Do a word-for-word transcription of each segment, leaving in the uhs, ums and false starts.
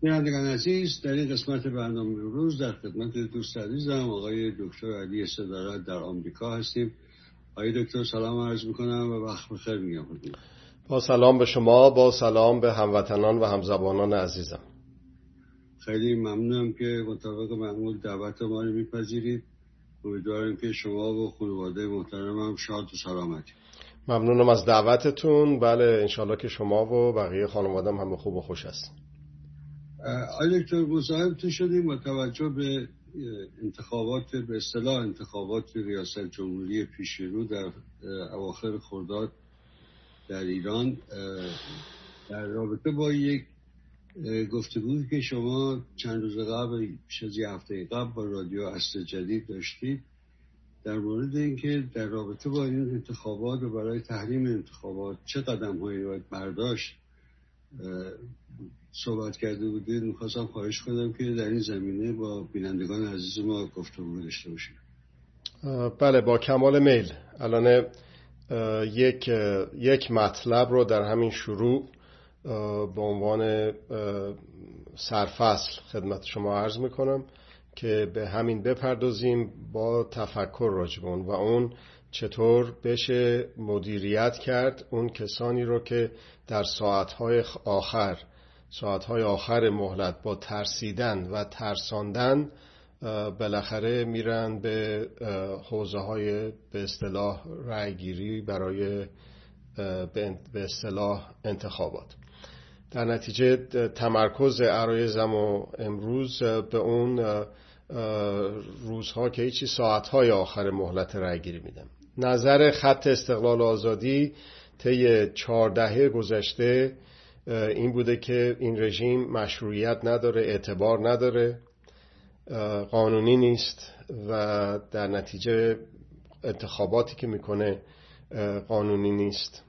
بینندگان عزیز، در این قسمت برنامه امروز در خدمت دوست عزیزم آقای دکتر علی صدارت در آمریکا هستیم. آقای دکتر سلام عرض میکنم و وقت بخیر میگم. با سلام به شما، با سلام به هموطنان و همزبانان عزیزم. خیلی ممنونم که مطابق معمول دعوت ما رو میپذیرید. امیدوارم که شما و خانواده محترمم شاد و سلامتی. ممنونم از دعوتتون. بله انشالله که شما و بقیه خانوادم هم خوب و خوش هستن. آقای دکتر مصاحبتون شدیم با توجه به انتخابات، به اصطلاح انتخابات ریاست جمهوری پیشرو در اواخر خرداد در ایران، در رابطه با یک گفتگویی که شما چند روز قبل، بیش از یک هفته قبل با رادیو اصل جدید داشتید در مورد اینکه در رابطه با این انتخابات و برای تحریم انتخابات چه قدم‌هایی باید برداشت صحبت کرده بودید. می‌خواستم خواهش کنم که در این زمینه با بینندگان عزیز ما گفتگو داشته باشید. بله با کمال میل. الان یک یک مطلب رو در همین شروع به عنوان سرفصل خدمت شما عرض میکنم که به همین بپردازیم با تفکر راجع به اون و اون چطور بشه مدیریت کرد اون کسانی رو که در ساعتهای آخر ساعتهای آخر مهلت با ترسیدن و ترساندن بالاخره میرن به حوزه های به اصطلاح رأیگیری برای به اصطلاح انتخابات. در نتیجه تمرکز عرایزم و امروز به اون روزها که هیچی ساعتهای آخر مهلت رأیگیری میدم. نظر خط استقلال آزادی طی چهار دهه گذشته این بوده که این رژیم مشروعیت نداره، اعتبار نداره، قانونی نیست و در نتیجه انتخاباتی که میکنه قانونی نیست.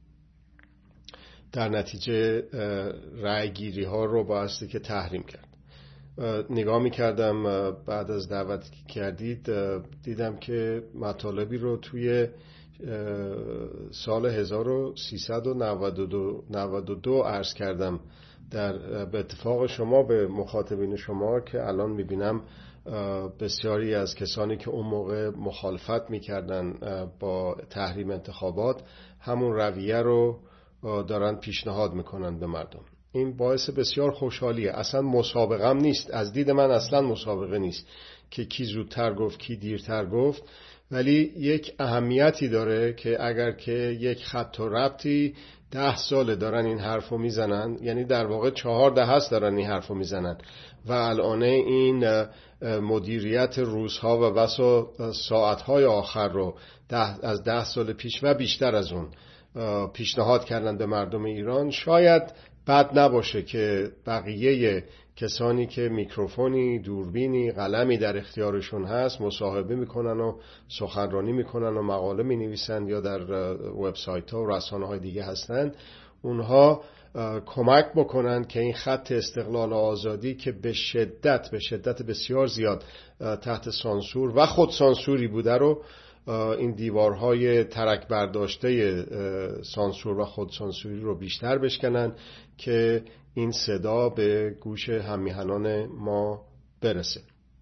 در نتیجه رأیگیری ها رو بایستی که تحریم کرد. نگاه میکردم بعد از دعوتی که کردید دیدم که مطالبی رو توی سال هزار و سیصد و نود و دو عرض کردم در به اتفاق شما به مخاطبین شما که الان میبینم بسیاری از کسانی که اون موقع مخالفت میکردن با تحریم انتخابات همون رویه رو دارن پیشنهاد میکنن به مردم. این باعث بسیار خوشحالیه. اصلا مسابقه هم نیست، از دید من اصلا مسابقه نیست که کی زودتر گفت کی دیرتر گفت، ولی یک اهمیتی داره که اگر که یک خط و ربطی ده ساله دارن این حرفو میزنن، یعنی در واقع چهار ده هست دارن این حرفو میزنن و الان این مدیریت روزها و بسا ساعتهای آخر رو ده از ده سال پیش و بیشتر از اون پیشنهاد کردن به مردم ایران، شاید بد نباشه که بقیه کسانی که میکروفونی، دوربینی، قلمی در اختیارشون هست مصاحبه میکنن و سخنرانی میکنن و مقاله مینویسن یا در وبسایت ها و رسانه های دیگه هستن، اونها کمک بکنن که این خط استقلال و آزادی که به شدت به شدت بسیار زیاد تحت سانسور و خود سانسوری بوده رو، این دیوارهای ترک برداشته سانسور و خود سانسوری رو بیشتر بشکنن که این صدا به گوش هممیهنان ما برسه.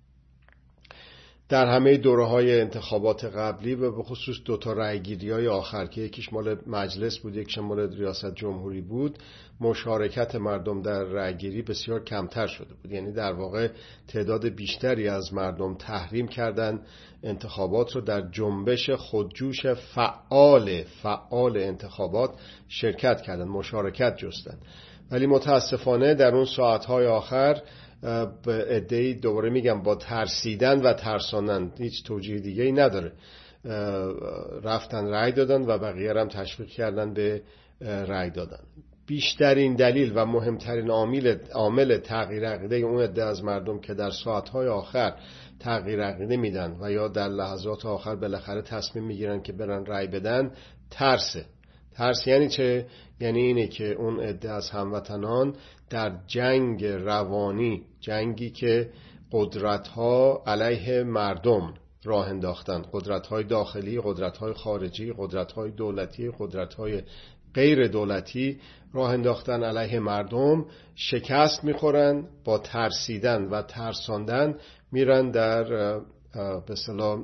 در همه دوره‌های انتخابات قبلی و به خصوص دو تا رأیگیری‌های آخر که یکیش مال مجلس بود یکیش مال ریاست جمهوری بود، مشارکت مردم در رأیگیری بسیار کمتر شده بود. یعنی در واقع تعداد بیشتری از مردم تحریم کردن انتخابات رو، در جنبش خودجوش فعال فعال انتخابات شرکت کردن، مشارکت جستن. ولی متاسفانه در اون ساعت‌های آخر به عده‌ای، دوباره میگم با ترسیدن و ترساندن، هیچ توجیه دیگه ای نداره، رفتن رأی دادن و بقیه هم تشویق کردن به رأی دادن. بیشترین دلیل و مهمترین عامل عامل تغییر عقیده اون عده از مردم که در ساعت‌های آخر تغییر عقیده میدن و یا در لحظات آخر بالاخره تصمیم میگیرن که برن رأی بدن، ترسه. ترس یعنی چه؟ یعنی اینه که اون عده از هموطنان در جنگ روانی، جنگی که قدرت‌ها علیه مردم راه انداختن، قدرت‌های داخلی، قدرت‌های خارجی، قدرت‌های دولتی، قدرت‌های غیر دولتی راه انداختن علیه مردم، شکست میخورن، با ترسیدن و ترساندن میرن در به اصطلاح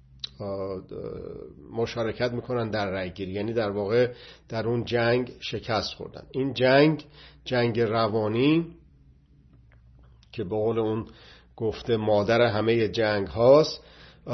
مشارکت میکنن در رأیگیری، یعنی در واقع در اون جنگ شکست خوردن. این جنگ جنگ روانی که به قول اون گفته مادر همه جنگ هاست،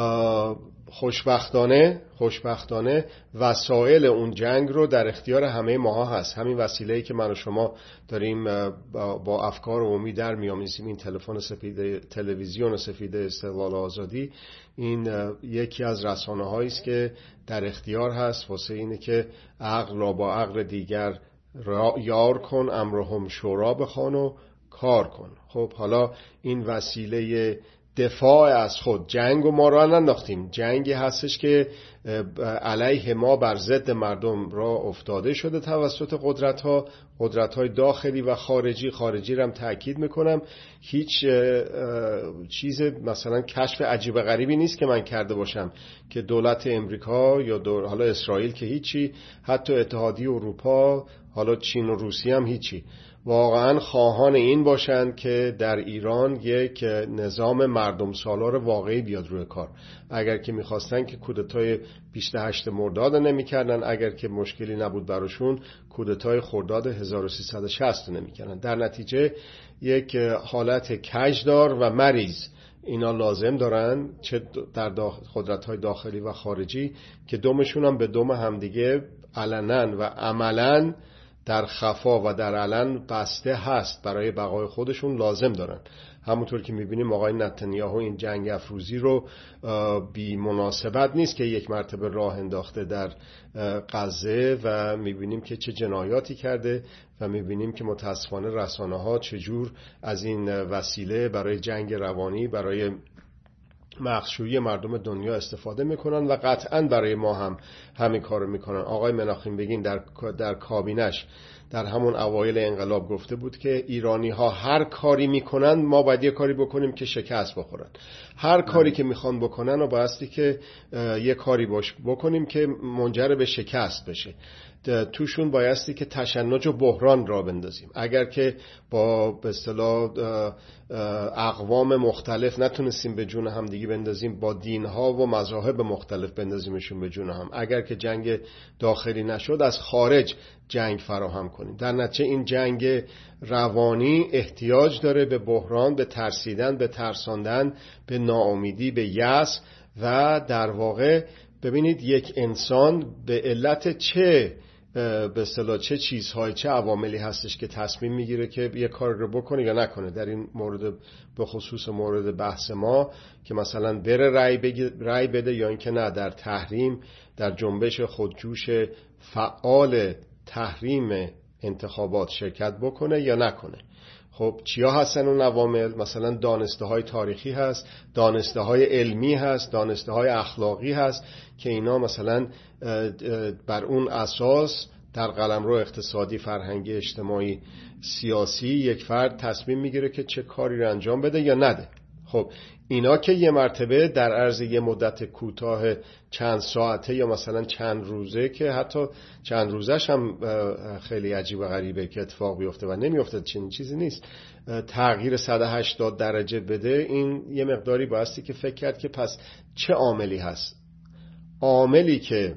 خوشبختانه خوشبختانه وسایل اون جنگ رو در اختیار همه ماها هست. همین وسیله‌ای که من و شما داریم با افکار عمومی در میامیزیم، این تلفن سفید، تلویزیون سفید استقلال آزادی، این یکی از رسانه‌هایی است که در اختیار هست واسه اینه که عقل را با عقل دیگر یار کن، امرهم شورا بخوان و کار کن. خب حالا این وسیله دفاع از خود، جنگ و ما را ننداختیم، جنگی هستش که علیه ما بر ضد مردم را افتاده شده توسط قدرت ها، قدرت های داخلی و خارجی. خارجی را هم تأکید میکنم، هیچ چیز مثلا کشف عجیب غریبی نیست که من کرده باشم که دولت امریکا یا دول... حالا اسرائیل که هیچی، حتی اتحادیه اروپا، حالا چین و روسیه هم هیچی، واقعا خواهان این باشند که در ایران یک نظام مردم سالار واقعی بیاد روی کار. اگر که میخواستن که کودتای بیست و هشت مرداد نمیکردن، اگر که مشکلی نبود براشون کودتای خرداد هزار و سیصد و شصت نمیکردن. در نتیجه یک حالت کجدار و مریض اینا لازم دارن، چه در قدرت‌های داخلی و خارجی، که دمشون هم به دم همدیگه علنا و عملاً در خفا و در علن بسته هست، برای بقای خودشون لازم دارن. همونطور که میبینیم آقای نتانیاهو این جنگ افروزی رو بی مناسبت نیست که یک مرتبه راه انداخته در غزه و میبینیم که چه جنایاتی کرده و میبینیم که متاسفانه رسانه ها چجور از این وسیله برای جنگ روانی، برای مخشویی مردم دنیا استفاده میکنن و قطعا برای ما هم همین کارو میکنن. آقای مناخیم بگین در در کابینش در همون اوایل انقلاب گفته بود که ایرانی ها هر کاری میکنن ما باید یه کاری بکنیم که شکست بخورن. هر کاری که میخوان بکنن و بایستی که یه کاری باش بکنیم که منجر به شکست بشه. توشون بایستی که تشنج و بحران را بندازیم. اگر که با به اصطلاح اقوام مختلف نتونستیم به جون هم دیگه بندازیم، با دینها و مذاهب مختلف بندازیمشون به جون هم. اگر که جنگ داخلی نشد، از خارج جنگ فراهم کنیم. در نتیجه این جنگ روانی احتیاج داره به بحران، به ترسیدن، به ترساندن، به ناامیدی، به یأس. و در واقع ببینید یک انسان به علت چه به اصطلاح چه چیزهای، چه عواملی هستش که تصمیم میگیره که یه کار رو بکنه یا نکنه. در این مورد به خصوص مورد بحث ما که مثلا بره رأی رأی بده یا اینکه نه، در تحریم، در جنبش خودجوش فعال تحریم انتخابات شرکت بکنه یا نکنه. خب چیا هستن اون عوامل؟ مثلا دانسته های تاریخی هست، دانسته های علمی هست، دانسته های اخلاقی هست که اینا مثلا بر اون اساس در قلمرو اقتصادی، فرهنگی، اجتماعی، سیاسی یک فرد تصمیم میگیره که چه کاری رو انجام بده یا نده. خب اینا که یه مرتبه در عرض یه مدت کوتاه چند ساعته یا مثلا چند روزه، که حتی چند روزش هم خیلی عجیب و غریبه که اتفاق بیفته و نمیفته، چنین چیزی نیست، تغییر صد و هشتاد درجه بده، این یه مقداری بایستی که فکر کرد که پس چه عاملی هست. عاملی که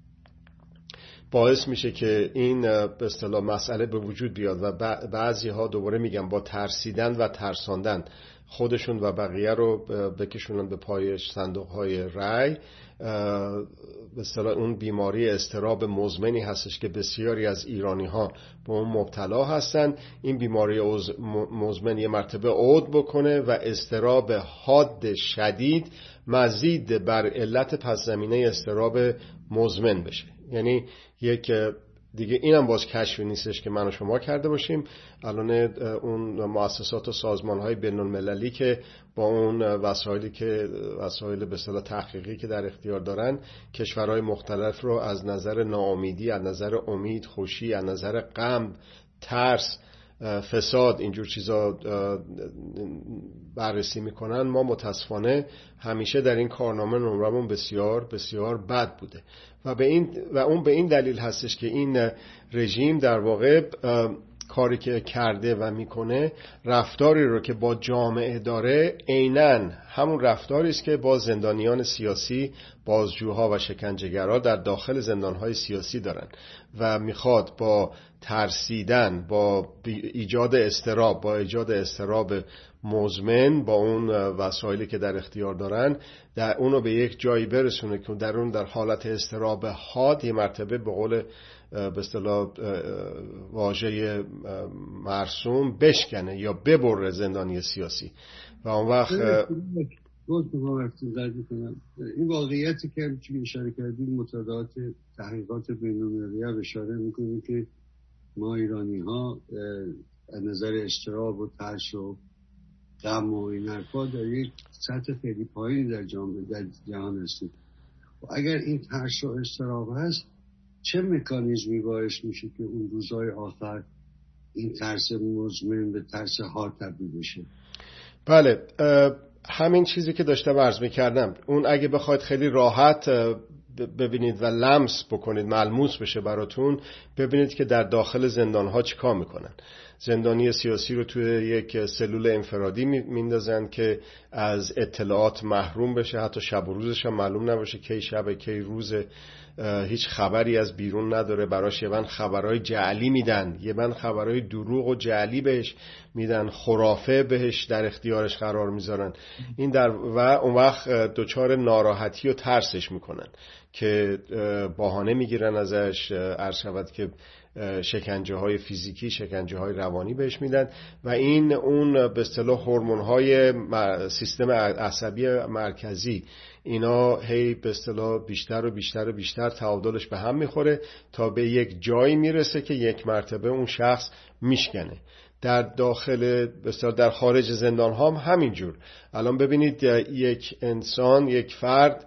باعث میشه که این به اصطلاح مسئله به وجود بیاد و بعضی ها دوباره میگم با ترسیدن و ترساندن خودشون و بقیه رو بکشونن به پای صندوق های رای، به اصطلاح اون بیماری اضطراب مزمنی هستش که بسیاری از ایرانی ها به اون مبتلا هستن. این بیماری مزمن یه مرتبه عود بکنه و اضطراب حاد شدید مزید بر علت پس زمینه اضطراب مزمن بشه. یعنی یک دیگه اینم باز کشفی نیستش که من و شما کرده باشیم. الان اون مؤسسات و سازمان‌های بین‌المللی که با اون وسایلی که وسایل به اصطلاح تحقیقی که در اختیار دارن، کشورهای مختلف رو از نظر ناامیدی، از نظر امید، خوشی، از نظر غم، ترس فساد اینجور چیزا بررسی میکنن، ما متاسفانه همیشه در این کارنامه نمرمون بسیار بسیار بد بوده و به این و اون به این دلیل هستش که این رژیم در واقع کاری که کرده و میکنه، رفتاری رو که با جامعه داره عیناً همون رفتاری است که با زندانیان سیاسی، بازجوها و شکنجهگرها در داخل زندانهای سیاسی دارن و میخواد با ترسیدن، با ایجاد اضطراب، با ایجاد اضطراب مزمن با اون وسایلی که در اختیار دارن، در اونو به یک جایی برسونه که در اون در حالت اضطراب حاد یه مرتبه به قول به اصطلاح واژه مرسوم بشکنه یا ببره زندانی سیاسی و اون وقت این واقعیتی که چون اشاره کردیم مطالعات تحقیقات بین‌المللی اشاره میکنه که ما ایرانی ها از نظر اضطراب و ترس و غم و این حرفا در یک سطح خیلی پایینی در جهان هستیم و اگر این ترس و اضطراب هست، چه مکانیزمی باعث میشه که اون روزهای آخر این ترس مزمن به ترس حاد تبدیل بشه؟ بله، همین چیزی که داشتم عرض میکردم، اون اگه بخواید خیلی راحت ببینید و لمس بکنید، ملموس بشه براتون، ببینید که در داخل زندانها چیکار میکنن. زندانی سیاسی رو توی یک سلول انفرادی میندازن که از اطلاعات محروم بشه، حتی شب و روزش هم معلوم نباشه کی شب کی روز، هیچ خبری از بیرون نداره، براش یه من خبرهای جعلی میدن، یه من خبرهای دروغ و جعلی بهش میدن، خرافه بهش در اختیارش قرار میذارن. این در و اون وقت دچار ناراحتی و ترسش میکنن که بهانه میگیرن ازش، عرض شود که شکنجه های فیزیکی، شکنجه های روانی بهش میدن و این اون به اصطلاح هورمون های سیستم عصبی مرکزی اینا هی به اصطلاح بیشتر و بیشتر و بیشتر تعادلش به هم میخوره تا به یک جایی میرسه که یک مرتبه اون شخص میشکنه. در داخل بسیار در خارج زندان ها هم همینجور. الان ببینید یک انسان، یک فرد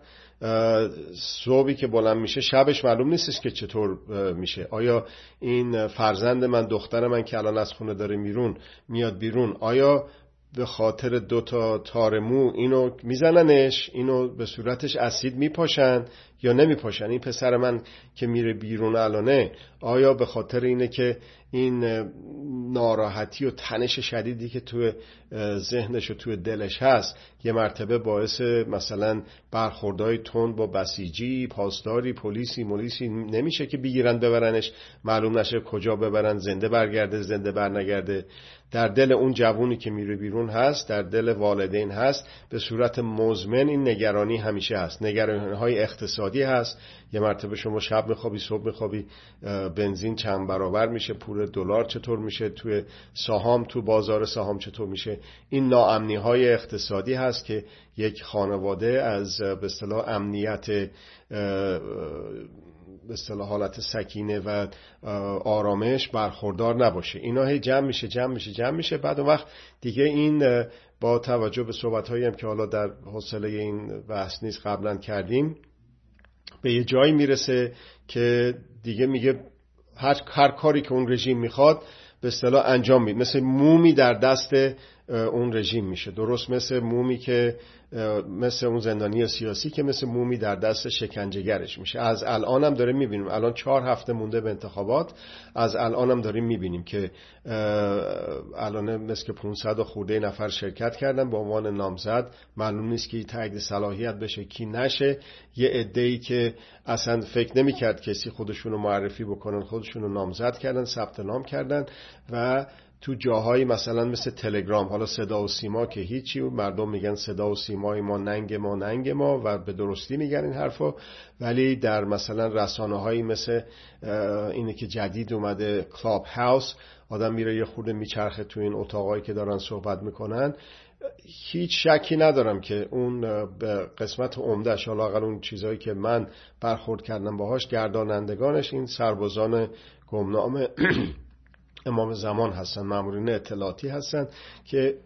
صبحی که بلند میشه شبش معلوم نیستش که چطور میشه. آیا این فرزند من، دختر من که الان از خونه داره میرون میاد بیرون، آیا به خاطر دو تا تار مو اینو میزننش، اینو به صورتش اسید میپاشن یا نمیپاشن؟ این پسر من که میره بیرون الانه، آیا به خاطر اینه که این ناراحتی و تنش شدیدی که توی ذهنش و توی دلش هست یه مرتبه باعث مثلا برخوردهای تند با بسیجی، پاسداری، پلیسی، مولیسی نمیشه که بگیرن ببرنش، معلوم نشه کجا ببرن، زنده برگرده زنده برنگرده؟ در دل اون جوونی که میره بیرون هست، در دل والدین هست، به صورت مزمن این نگرانی همیشه هست. نگرانی‌های اقتصادی هست، یه مرتبه شما شب میخوابی صبح میخوابی بنزین چند برابر میشه، پول دلار چطور میشه، توی سهام، تو بازار سهام چطور میشه. این ناامنی‌های اقتصادی هست که یک خانواده از به اصطلاح امنیت، به اصطلاح حالت سکینه و آرامش برخوردار نباشه. اینا هی جمع میشه جمع میشه جمع میشه بعد اون وقت دیگه این با توجه به صحبت‌هایی هم که حالا در حوصله این بحث نیست قبلا کردیم، به یه جایی میرسه که دیگه میگه هر هر کاری که اون رژیم میخواد به اصطلاح انجام میده، مثل مومی در دست اون رژیم میشه. درست مثل مومی که مثل اون زندانی سیاسی که مثل مومی در دست شکنجهگرش میشه. از الان هم داریم میبینیم، الان چهار هفته مونده به انتخابات، از الان هم داریم میبینیم که الان مثل که پانصد خورده نفر شرکت کردن به عنوان نامزد، معلوم نیست که تایید صلاحیت بشه کی نشه. یه عده‌ای که اصلا فکر نمیکرد کسی خودشونو معرفی بکنن، خودشونو نامزد کردن، ثبت نام کردن و تو جاهایی مثلا مثل تلگرام، حالا صدا و سیما که هیچی، مردم میگن صدا و سیمای ما ننگ ما ننگ ما و به درستی میگن این حرفا، ولی در مثلا رسانه هایی مثل اینه که جدید اومده کلاب هاوس، آدم میره یه خورده میچرخه تو این اتاقایی که دارن صحبت میکنن، هیچ شکی ندارم که اون به قسمت عمدهش، حالا اقل اون چیزایی که من برخورد کردم باهاش، گردانندگانش این سربازان گمنام امام زمان هستن، مامورین اطلاعاتی هستن که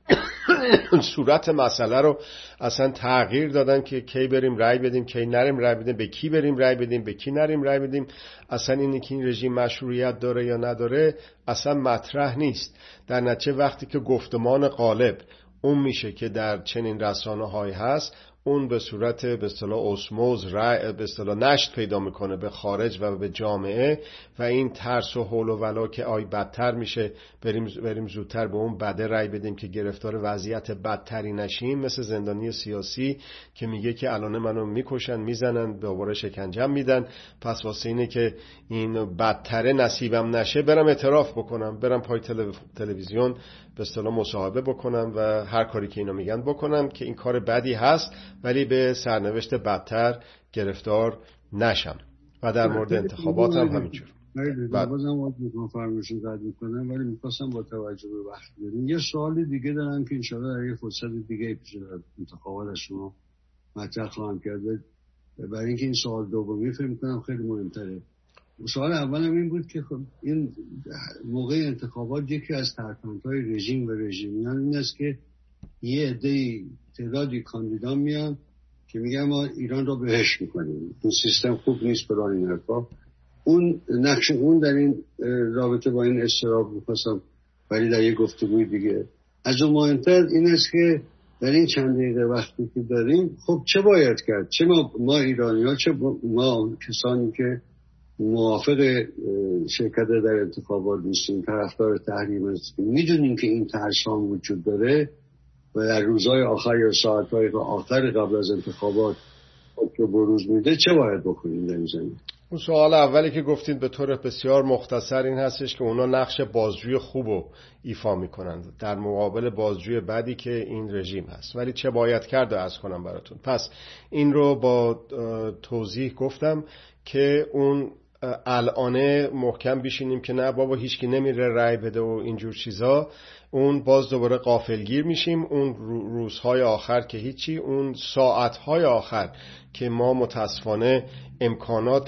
صورت مسئله رو اصلا تغییر دادن که کی بریم رای بدیم، کی نریم رای بدیم، به کی بریم رای بدیم، به کی نریم رای بدیم. اصلا اینی که این رژیم مشروعیت داره یا نداره اصلا مطرح نیست. در نتیجه وقتی که گفتمان غالب اون میشه که در چنین رسانه‌هایی هست، اون به صورت به اصطلاح اسموز رای به اصطلاح نشت پیدا میکنه به خارج و به جامعه و این ترس و هول و ولا که آی بدتر میشه، بریم بریم زودتر به اون بده رای بدیم که گرفتار وضعیت بدتری نشیم. مثل زندانی سیاسی که میگه که الان منو میکشن، میزنن، دوباره شکنجه میدن، پس واسه اینه که این بدتره نصیبم نشه برم اعتراف بکنم، برم پای تلویزیون به اصطلاح مصاحبه بکنم و هر کاری که اینا میگن بکنم که این کار بدی هست ولی به سرنوشت بدتر گرفتار نشم. و در مورد انتخابات هم همینجور. بعد بازم وقت میکنم فرمایشون رد میکنم، ولی میخواستم با توجه به وقت بدیم یه سوال دیگه دارم که انشاءالله در یه فرصت دیگه پیش انتخابات از شما مطرح خواهم کرده، برای اینکه این سوال دومی فکر میکنم خیلی مهمتره. سوال اولم این بود که خب این موقع انتخابات یکی از ترفندهای رژیم و رژیمیان این است که یه عده تعدادی کاندیدا میان که میگن ما ایران رو بهش میکنیم، این سیستم خوب نیست برای این حرفا. اون نقش اون در این رابطه با این استراب میخواستم ولی در یه گفتگوی دیگه. از اون مهمتر این است که در این چند دقیقه وقتی که داریم خب چه باید کرد؟ چه ما, ما ایرانی ها، چه ما کسانی که موافق شرکت در انتخابات نیستیم، طرفدار تحریم هستیم، میدونیم که این ترسان وجود داره و در روزهای آخر یا ساعتهای آخر قبل از انتخابات که بروز میده، چه باید بکنیم در این زمینه؟ اون سوال اولی که گفتید به طور بسیار مختصر این هستش که اونا نقش بازجوی خوب رو ایفا میکنند در مقابل بازجوی بدی که این رژیم هست. ولی چه باید کرد عرض کنم براتون. پس این رو با توضیح گفتم که اون الانه محکم بشینیم که نه بابا هیچکی نمیره رای بده و اینجور چیزا، اون باز دوباره غافلگیر میشیم. اون روزهای آخر که هیچی، اون ساعتهای آخر که ما متاسفانه امکانات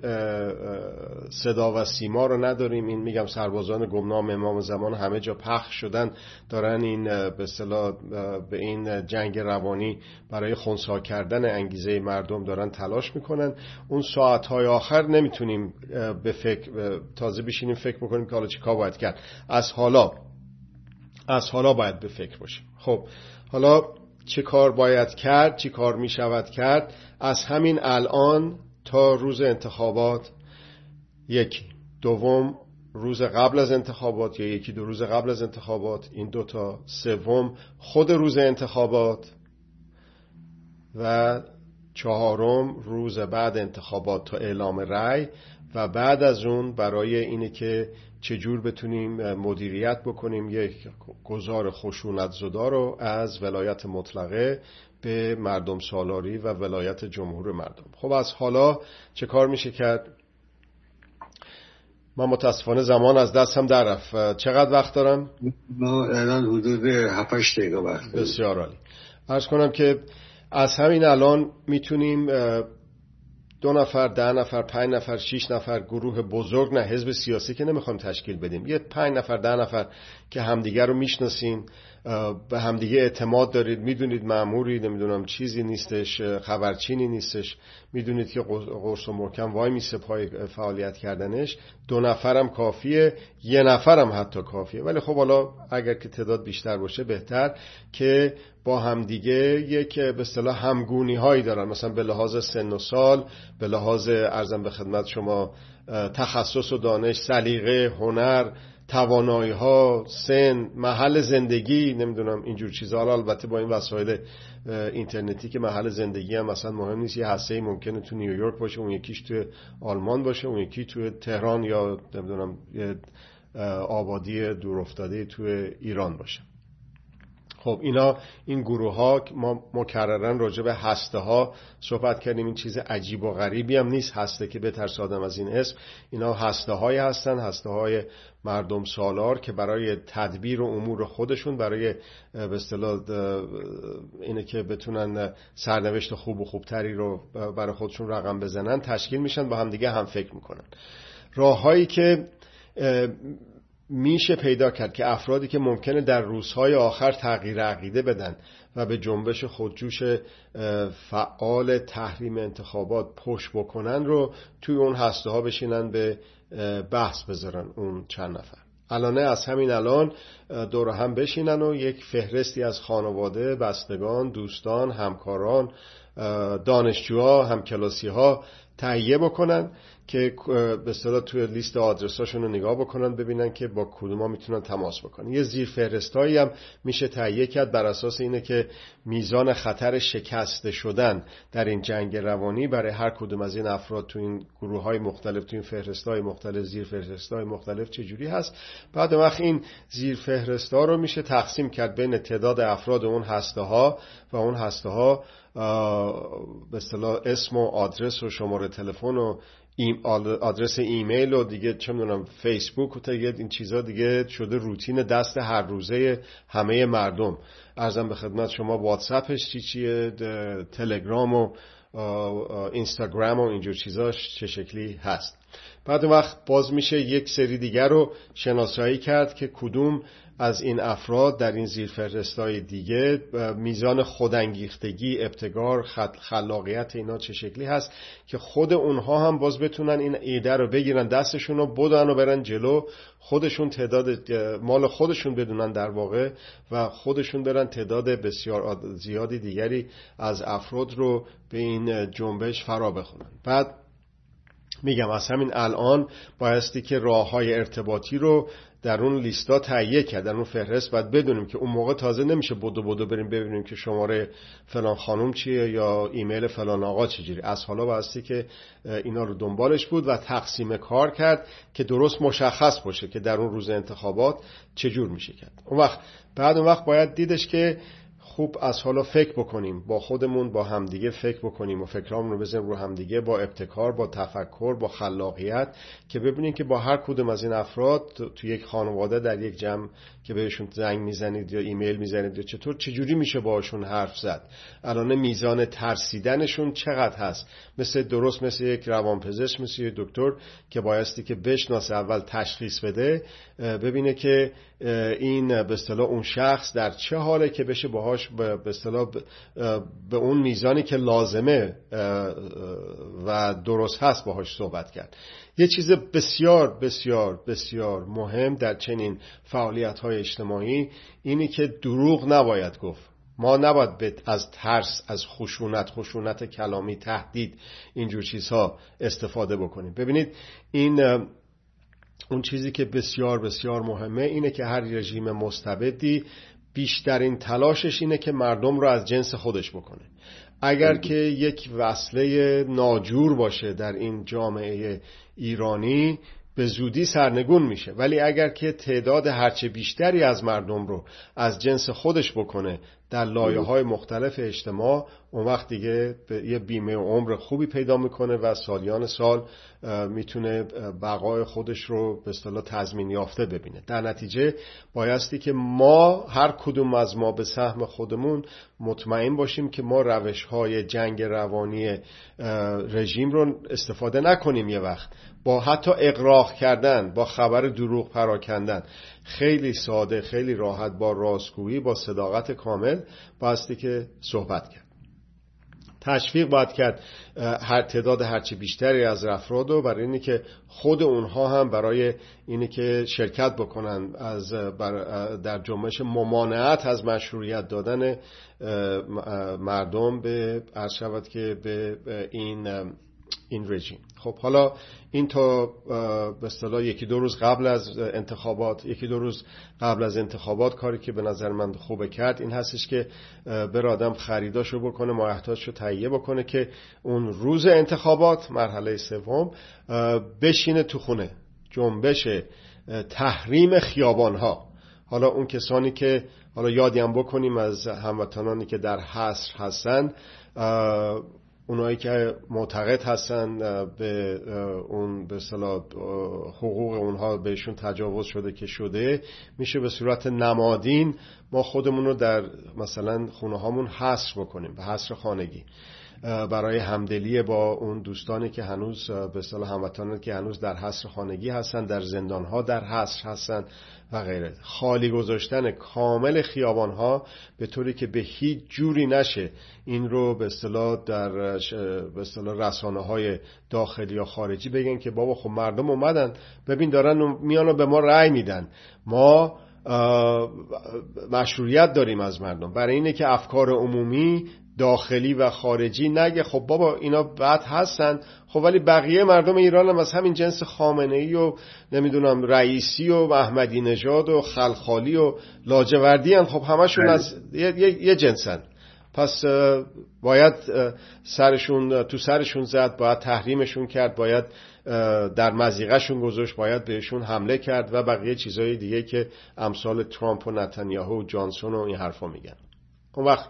صدا و سیما رو نداریم، این میگم سربازان گمنام امام زمان همه جا پخش شدن، دارن این به اصطلاح به این جنگ روانی برای خنثی کردن انگیزه مردم دارن تلاش میکنن. اون ساعتهای آخر نمیتونیم به فکر تازه بشینیم فکر بکنیم که حالا چی کار باید کرد. از حالا از حالا باید به فکر باشیم. خب حالا چه کار باید کرد، چی کار می شود کرد؟ از همین الان تا روز انتخابات، یکی دوم روز قبل از انتخابات یا یکی دو روز قبل از انتخابات، این دوتا، سوم خود روز انتخابات و چهارم روز بعد انتخابات تا اعلام رأی و بعد از اون برای اینه که چجور بتونیم مدیریت بکنیم یک گذار خشونت زدا رو از ولایت مطلقه به مردم سالاری و ولایت جمهور مردم. خب از حالا چه کار میشه کرد؟ من متاسفانه زمان از دستم در رفت. چقدر وقت دارم؟ ما الان حدود هفت هشت دقیقه وقت دارم. بسیار عالی. عرض کنم که از همین الان میتونیم دو نفر، ده نفر، پنج نفر، شش نفر گروه بزرگ، نه حزب سیاسی که نمیخوایم تشکیل بدیم، یه پنج نفر، ده نفر که همدیگه رو میشناسین، به همدیگه اعتماد دارید، میدونید مأموری نمیدونم چیزی نیستش، خبرچینی نیستش، میدونید که قرص و محکم وای میسه پای فعالیت کردنش، دو نفرم کافیه، یه نفرم حتی کافیه. ولی خب حالا اگر که تعداد بیشتر باشه بهتر، که با همدیگه یک به اصطلاح همگونی هایی دارن، مثلا به لحاظ سن و سال، به لحاظ ارزم به خدمت شما تخصص و دانش، سلیقه، هنر، توانایی ها، سن، محل زندگی، نمیدونم اینجور چیزها. البته با این وسایل اینترنتی که محل زندگی هم مثلا مهم نیست، یه هسته‌ای ممکنه تو نیویورک باشه، اون یکیش تو آلمان باشه، اون یکی تو تهران یا نمیدونم یه آبادی دورافتاده تو ایران باشه. خب اینا این گروه ها ما مکررن راجع به هسته ها صحبت کردیم، این چیز عجیب و غریبی هم نیست هسته که بترس آدم از این اسم. اینا هسته های هستن، هسته های مردم سالار که برای تدبیر و امور خودشون، برای به اصطلاح اینه که بتونن سرنوشت خوب و خوبتری رو برای خودشون رقم بزنن، تشکیل میشن، با هم دیگه هم فکر میکنن. راههایی که میشه پیدا کرد که افرادی که ممکنه در روزهای آخر تغییر عقیده بدن و به جنبش خودجوش فعال تحریم انتخابات پشت بکنن رو توی اون هسته ها بشینن به بحث بذارن اون چند نفر. الانه از همین الان دور هم بشینن و یک فهرستی از خانواده، بستگان، دوستان، همکاران، دانشجوها، همکلاسی‌ها تهیه بکنن که به اصطلاح توی لیست آدرساشون رو نگاه بکنن ببینن که با کدوما میتونن تماس بکنن. یه زیر فهرستایی هم میشه تهیه کرد بر اساس اینه که میزان خطر شکسته شدن در این جنگ روانی برای هر کدوم از این افراد تو این گروه‌های مختلف، تو این فهرست‌های مختلف، زیر فهرست‌های مختلف چجوری هست. بعد وقت این زیر فهرست‌ها رو میشه تقسیم کرد بین تعداد افراد اون هسته‌ها و اون هسته‌ها به اصطلاح اسم و آدرس و شماره تلفن و آدرس ایمیل و دیگه چه میدونم فیسبوک و تا این چیزا دیگه شده روتین دست هر روزه همه مردم. عرضم به خدمت شما واتساپش چی چیه، تلگرام و اینستاگرام و اینجور چیزاش چه شکلی هست. بعد وقت باز میشه یک سری دیگر رو شناسایی کرد که کدوم از این افراد در این زیرفهرست‌های دیگه میزان خودانگیختگی، ابتکار، خلاقیت اینا چه شکلی هست که خود اونها هم باز بتونن این ایده رو بگیرن دستشون رو بدن و برن جلو، خودشون تعداد مال خودشون بدونن در واقع و خودشون برن تعداد بسیار زیادی دیگری از افراد رو به این جنبش فرا بخونن. بعد میگم از همین الان بایستی که راه‌های ارتباطی رو در اون لیستا تهیه کرد، در اون فهرست باید بدونیم که اون موقع تازه نمیشه بدو بدو بریم ببینیم که شماره فلان خانم چیه یا ایمیل فلان آقا چجوری. از حالا بایستی که اینا رو دنبالش بود و تقسیم کار کرد که درست مشخص باشه که در اون روز انتخابات چجور میشه کرد. اون وقت بعد اون وقت باید دیدش که خوب از حالا فکر بکنیم، با خودمون با همدیگه فکر بکنیم و فکرامون رو بزنیم رو همدیگه، با ابتکار، با تفکر، با خلاقیت، که ببینیم که با هر کدوم از این افراد تو یک خانواده در یک جمع که بهشون زنگ میزنید یا ایمیل میزنید یا چطور چجوری میشه باهاشون حرف زد. الان میزان ترسیدنشون چقدر هست، مثل درست مثل یک روانپزشک، مثل یک دکتر که بایستی که بشناسه، اول تشخیص بده، ببینه که این به اصطلاح اون شخص در چه حاله که بشه باهاش به اصطلاح به اون میزانی که لازمه و درست هست باهاش صحبت کرد. یه چیز بسیار بسیار بسیار مهم در چنین فعالیت‌های اجتماعی اینی که دروغ نباید گفت. ما نباید از ترس، از خشونت، خشونت کلامی، تهدید، اینجور چیزها استفاده بکنیم. ببینید این اون چیزی که بسیار بسیار مهمه اینه که هر رژیم مستبدی بیشترین تلاشش اینه که مردم رو از جنس خودش بکنه. اگر که یک وصله ناجور باشه در این جامعه ایرانی به زودی سرنگون میشه، ولی اگر که تعداد هرچه بیشتری از مردم رو از جنس خودش بکنه در لایه‌های مختلف اجتماع، اون وقت دیگه یه بیمه عمر خوبی پیدا میکنه و سالیان سال میتونه بقای خودش رو به اصطلاح تضمین یافته ببینه. در نتیجه بایستی که ما هر کدوم از ما به سهم خودمون مطمئن باشیم که ما روش‌های جنگ روانی رژیم رو استفاده نکنیم. یه وقت با حتی اغراق کردن، با خبر دروغ پراکندن، خیلی ساده، خیلی راحت، با راستگویی، با صداقت کامل بایستی که صحبت کرد. تشویق باید کرد هر تعداد هرچی بیشتری از افراد رو برای اینی که خود اونها هم برای اینی که شرکت بکنن از در جنبش ممانعت از مشروعیت دادن مردم به عرض شود که به این این رژیم. خب حالا این تا به اصطلاح یکی دو روز قبل از انتخابات یکی دو روز قبل از انتخابات کاری که به نظر من خوبه کرد این هستش که بر آدم خریداشو بکنه، مایحتاجشو تهیه بکنه که اون روز انتخابات مرحله سوم بشینه تو خونه. جنبش تحریم خیابانها. حالا اون کسانی که حالا یادی هم بکنیم از هموطنانی که در حصر هستن، اونایی که معتقد هستن به اون به اصطلاح حقوق اونها بهشون تجاوز شده که شده، میشه به صورت نمادین ما خودمون رو در مثلا خونه هامون حصر بکنیم، به حصر خانگی. برای همدلی با اون دوستانی که هنوز به اصطلاح هموطنان که هنوز در حصر خانگی هستن، در زندانها در حصر هستن و غیره. خالی گذاشتن کامل خیابانها به طوری که به هیچ جوری نشه این رو به اصطلاح در به اصطلاح رسانه‌های داخلی یا خارجی بگن که بابا خب مردم اومدن، ببین دارن میان و به ما رأی میدن، ما مشروعیت داریم از مردم برای اینه که افکار عمومی داخلی و خارجی نگه خب بابا اینا بد هستن، خب ولی بقیه مردم ایران هم از همین جنس خامنه‌ای و نمیدونم رئیسی و احمدی نژاد و خلخالی و لاجوردی هم، خب همشون از یه, یه،, یه جنسن. پس باید سرشون تو سرشون زد، باید تحریمشون کرد، باید در مضیقه‌شون گذاشت، باید بهشون حمله کرد و بقیه چیزهای دیگه که امثال ترامپ و نتانیاهو و جانسون و این حرفا میگن. اون وقت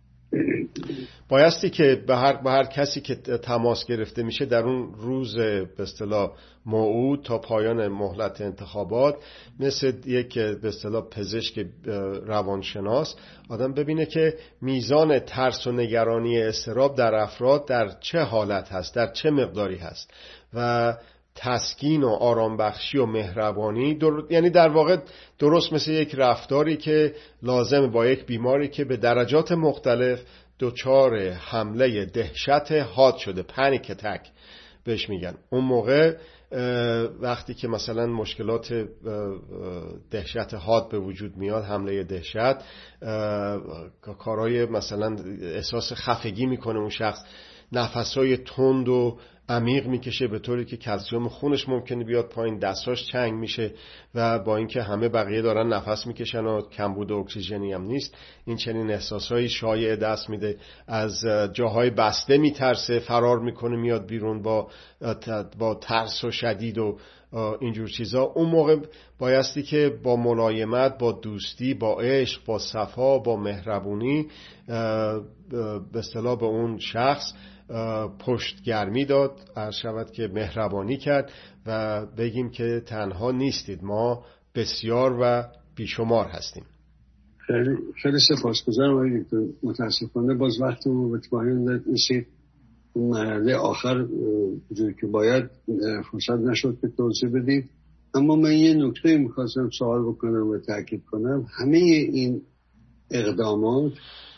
بایستی که به هر, به هر کسی که تماس گرفته میشه در اون روز به اصطلاح موعود تا پایان مهلت انتخابات، مثل یک به اصطلاح پزشک روانشناس آدم ببینه که میزان ترس و نگرانی اضطراب در افراد در چه حالت هست، در چه مقداری هست و تسکین و آرامبخشی و مهربانی در... یعنی در واقع درست مثل یک رفتاری که لازم با یک بیماری که به درجات مختلف دچار حمله دهشت حاد شده، پنیک اتک بهش میگن. اون موقع وقتی که مثلا مشکلات دهشت حاد به وجود میاد، حمله دهشت، کارهای مثلا احساس خفگی میکنه اون شخص، نفسهای تند و عمیق میکشه به طوری که کلسیم خونش ممکنه بیاد پایین، دستاش چنگ میشه و با اینکه همه بقیه دارن نفس میکشن و کمبود اکسیژنی هم نیست، این چنین احساسایی شایع دست میده، از جاهای بسته میترسه، فرار میکنه میاد بیرون با با ترس و شدید و اینجور چیزا. اون موقع بایستی که با ملایمت، با دوستی، با عشق، با صفا، با مهربونی به اصطلاح به اون شخص پشتگرمی داد، عرض شود که مهربانی کرد و بگیم که تنها نیستید، ما بسیار و بیشمار هستیم. خیلی خیلی سپاسگزارم آقای دکتر. متاسفانه باز وقت رو به پایان رسید. مرحله آخر جوری که باید فرصت نشد که توضیح بدیم، اما من یه نکته میخواستم سوال بکنم و تاکید کنم. همه این اقدامات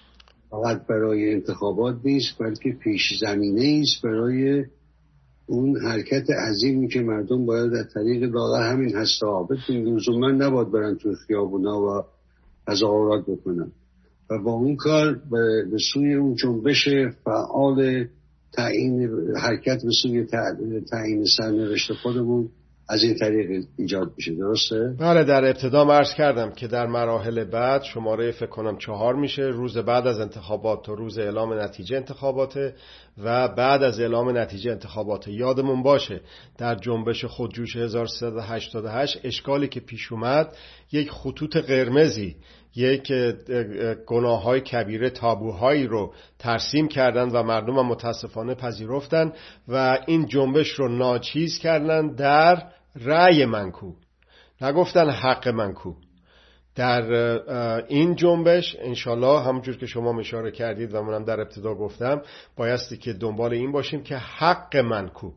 فقط برای انتخابات نیست، بلکه پیش زمینه است برای اون حرکت عظیمی که مردم باید از طریق لاغر همین هسته‌آبد لزوما نباید برن توی خیابونا و تظاهرات بکنن و با اون کار به سوی اون جنبش فعال تعیین حرکت به سوی تعیین سرنوشت خودمون از این طریق ایجاد میشه. درسته؟ بله، در ابتدا عرض کردم که در مراحل بعد شماره فکر کنم چهار میشه، روز بعد از انتخابات تا روز اعلام نتیجه انتخابات و بعد از اعلام نتیجه انتخابات. یادمون باشه در جنبش خودجوش هزار و سیصد و هشتاد و هشت اشکالی که پیش اومد، یک خطوط قرمزی، یک گناه‌های کبیره، تابوهایی رو ترسیم کردن و مردم هم متاسفانه پذیرفتن و این جنبش رو ناچیز کردن در رأی منکو، نگفتن حق منکو. در این جنبش انشالله همونجور که شما اشاره کردید و منم در ابتدا گفتم، بایستی که دنبال این باشیم که حق منکو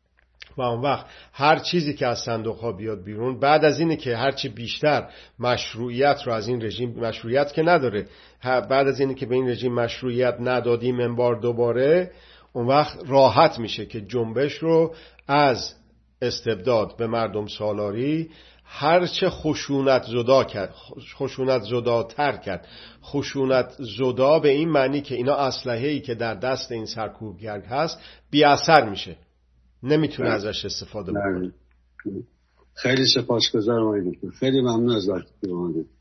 و اون وقت هر چیزی که از صندوق ها بیاد بیرون، بعد از اینه که هرچی بیشتر مشروعیت رو از این رژیم، مشروعیت که نداره، بعد از اینه که به این رژیم مشروعیت ندادیم انبار دوباره، اون وقت راحت میشه که جنبش رو از استبداد به مردم سالاری هرچه خشونت زدا کرد، خشونت زداتر کرد. خشونت زدا به این معنی که اینا اسلحه‌ای که در دست این سرکوبگر هست بی اثر میشه، نمیتونه ازش استفاده بکنه. خیلی سپاسگزارم آقای دکتر، خیلی ممنون از وقتی که